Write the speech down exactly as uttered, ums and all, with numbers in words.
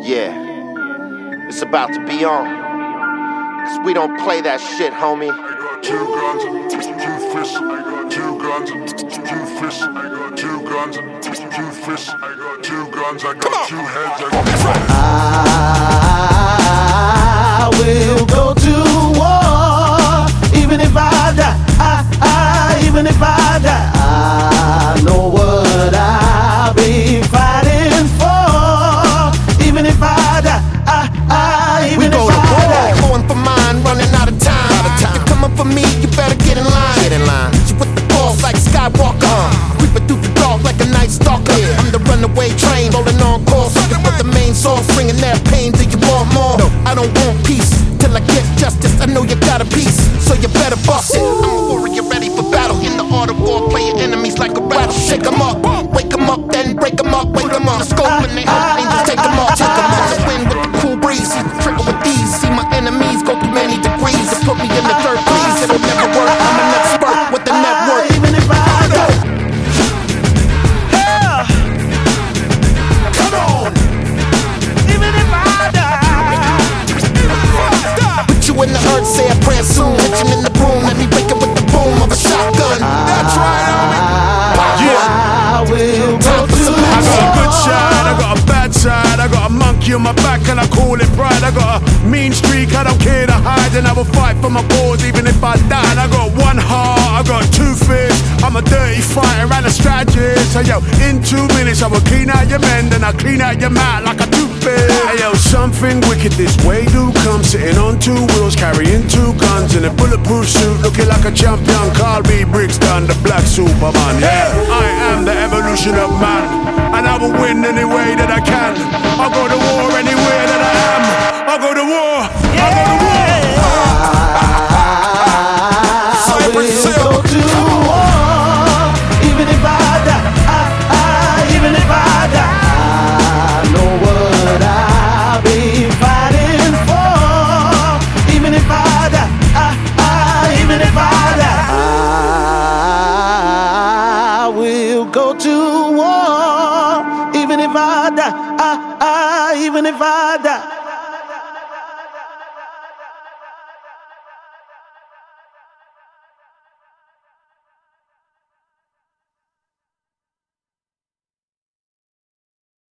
Yeah, it's about to be on. Cause we don't play that shit, homie. I got two guns and two fists. I got two guns and two fists. I got two guns and two fists. I got two guns. I got two heads. I got I will go to war, even if I die. I, I, even if I die, I know what I'll be fighting for. Even if I die, I, I, even we if go to I war, die. going for mine, running out of time. Out of time. You coming for me, you better get in line. Get in line. You with the boss like Skywalker, uh. creeping through the dark like a night stalker. Yeah. I'm the runaway train, rolling on course. Looking for the main source, bringing that pain. Do you want more? No, I don't want peace till I get justice. I know you got a piece, so you better bust it. I'm a warrior ready for battle. In the art of war, play your enemies like a rattle. Shake them up, wake them up, then break them up. Wake them up, the scope and they help angels take them up. Take them up, the wind with the cool breeze. See the trigger with ease. See my enemies go through many degrees to put me in the third place. It'll never work. I'm an expert with the network. Even if I die. Yeah. Come on, Even if I die. put you in the earth, say a prayer soon. Hit you in the broom, let me break it with the boom of a shotgun. That's right, homie. I will go to I got a good side, I got a bad side. I got a monkey on my back and I call it pride. I got a mean streak, I don't care to hide. And I will fight for my cause even if I die. And I got one heart, I got two fists. I'm a dirty fighter and a strategist. So yo, in two minutes I will clean out your men. Then I clean out your mouth like a toothpick. Hey yo, something wicked this way do come. Sitting on two wheels, carrying two guns. In a bulletproof suit, looking like a champion. Carl B. Brixton, the black Superman. Yeah, I am the evolution of man, and I will win any way that I can. I'll go to war anywhere that I am. I'll go to war. I'll go to war. I will go to war, even if I die. I, I, even if I die, I know what I'll be fighting for. Even if I die, I, I, even if I die, I will go to war. Even if I die, I, I, even if I die.